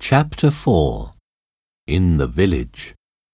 Chapter 4 In the Village.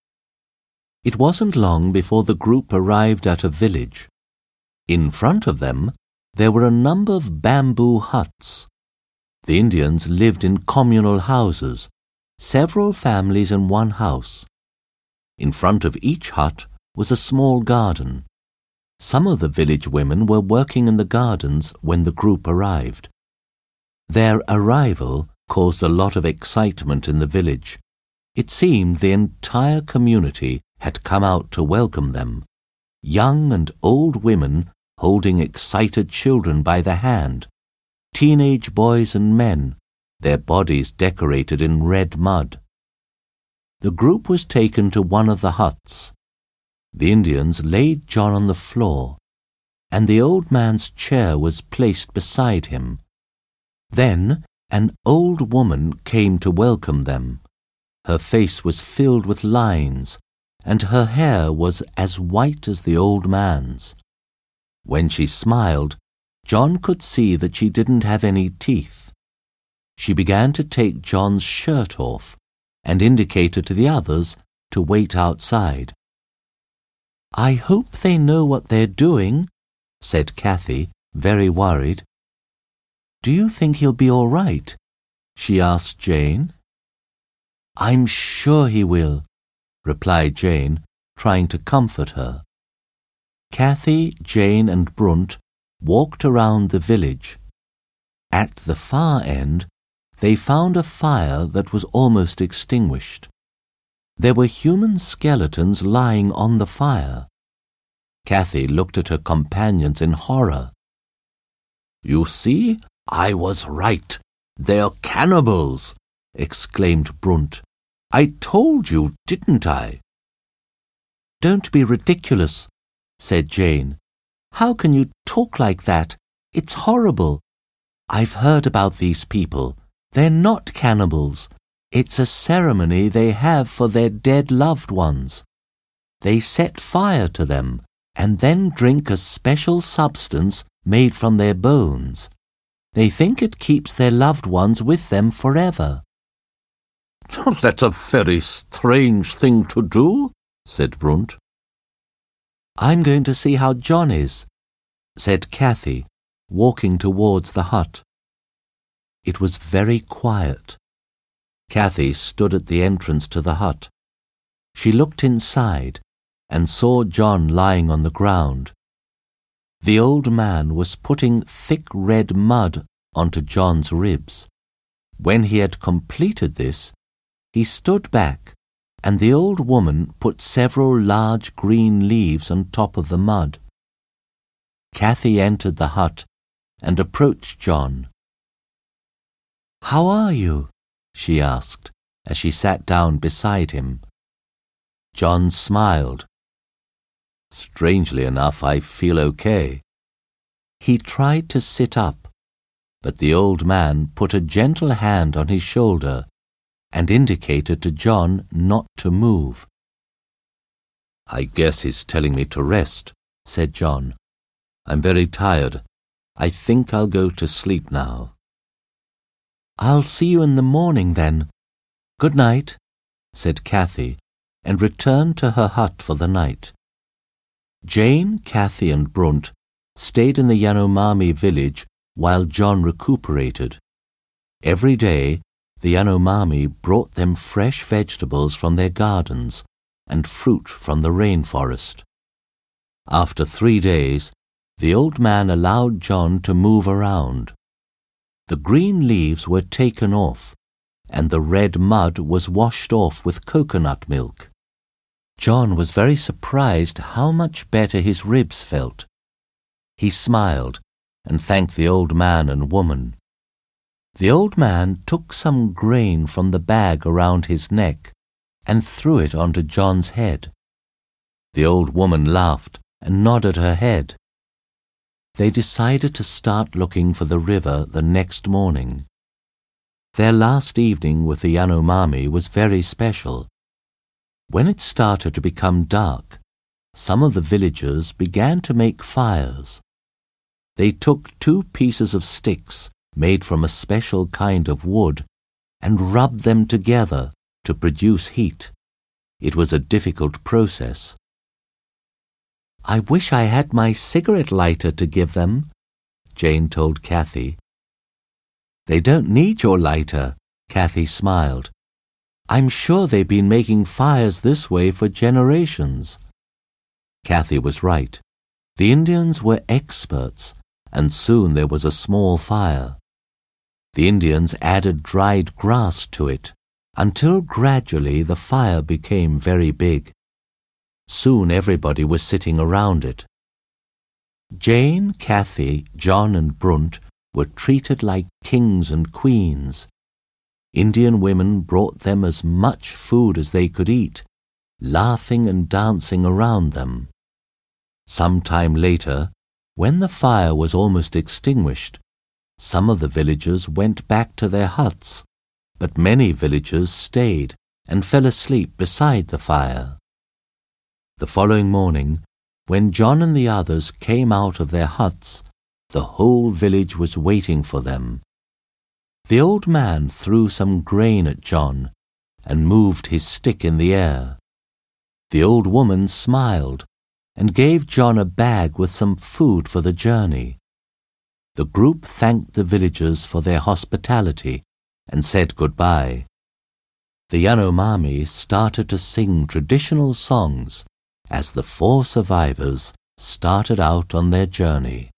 It wasn't long before the group arrived at a village. In front of them, there were a number of bamboo huts. The Indians lived in communal houses, several families in one house. In front of each hut was a small garden. Some of the village women were working in the gardens when the group arrived. Their arrival caused a lot of excitement in the village. It seemed the entire community had come out to welcome them, young and old women holding excited children by the hand, teenage boys and men, their bodies decorated in red mud. The group was taken to one of the huts. The Indians laid John on the floor, and the old man's chair was placed beside him. Then an old woman came to welcome them. Her face was filled with lines, and her hair was as white as the old man's. When she smiled, John could see that she didn't have any teeth. She began to take John's shirt off and indicated to the others to wait outside. "I hope they know what they're doing," said Kathy, very worried. "Do you think he'll be all right?" she asked Jane. "I'm sure he will," replied Jane, trying to comfort her. Kathy, Jane and Brunt walked around the village. At the far end, they found a fire that was almost extinguished. There were human skeletons lying on the fire. Kathy looked at her companions in horror. "You see, I was right. They're cannibals," exclaimed Brunt. "I told you, didn't I?" "Don't be ridiculous," said Jane. "How can you talk like that? It's horrible. I've heard about these people. They're not cannibals. It's a ceremony they have for their dead loved ones. They set fire to them and then drink a special substance made from their bones. They think it keeps their loved ones with them forever." "That's a very strange thing to do," said Brunt. "I'm going to see how John is," said Kathy, walking towards the hut. It was very quiet. Kathy stood at the entrance to the hut. She looked inside and saw John lying on the ground. The old man was putting thick red mud onto John's ribs. When he had completed this, he stood back, and the old woman put several large green leaves on top of the mud. Kathy entered the hut and approached John. "How are you?" she asked as she sat down beside him. John smiled. "Strangely enough, I feel okay." He tried to sit up, but the old man put a gentle hand on his shoulder and indicated to John not to move. "I guess he's telling me to rest," said John. "I'm very tired. I think I'll go to sleep now." "I'll see you in the morning then. Good night," said Kathy, and returned to her hut for the night. Jane, Kathy and Brunt stayed in the Yanomami village while John recuperated. Every day, the Yanomami brought them fresh vegetables from their gardens and fruit from the rainforest. After 3 days, the old man allowed John to move around. The green leaves were taken off, and the red mud was washed off with coconut milk. John was very surprised how much better his ribs felt. He smiled and thanked the old man and woman. The old man took some grain from the bag around his neck and threw it onto John's head. The old woman laughed and nodded her head. They decided to start looking for the river the next morning. Their last evening with the Yanomami was very special. When it started to become dark, some of the villagers began to make fires. They took 2 pieces of sticks made from a special kind of wood and rubbed them together to produce heat. It was a difficult process. "I wish I had my cigarette lighter to give them," Jane told Kathy. "They don't need your lighter," Kathy smiled. "I'm sure they've been making fires this way for generations." Kathy was right. The Indians were experts, and soon there was a small fire. The Indians added dried grass to it, until gradually the fire became very big. Soon everybody was sitting around it. Jane, Kathy, John and Brunt were treated like kings and queens. Indian women brought them as much food as they could eat, laughing and dancing around them. Some time later, when the fire was almost extinguished, some of the villagers went back to their huts, but many villagers stayed and fell asleep beside the fire. The following morning, when John and the others came out of their huts, the whole village was waiting for them. The old man threw some grain at John and moved his stick in the air. The old woman smiled and gave John a bag with some food for the journey. The group thanked the villagers for their hospitality and said goodbye. The Yanomami started to sing traditional songs as the 4 survivors started out on their journey.